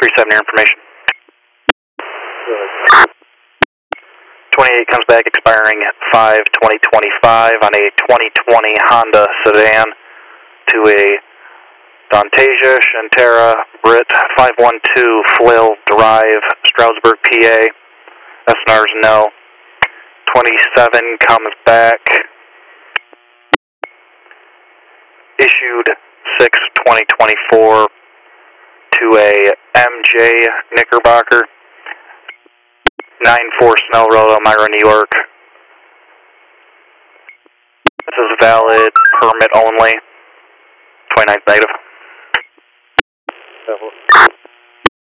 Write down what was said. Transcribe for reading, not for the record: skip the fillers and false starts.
37, your information. 28 comes back expiring 5/20/25 on a 2020 Honda sedan to a Dontasia Shantara Brit 512 Flail Drive, Stroudsburg, PA. SNR's no. 27 comes back issued 6/20/24 to a MJ Knickerbocker 94 Snell Road, Elmira, New York. This is valid permit only. 29th native.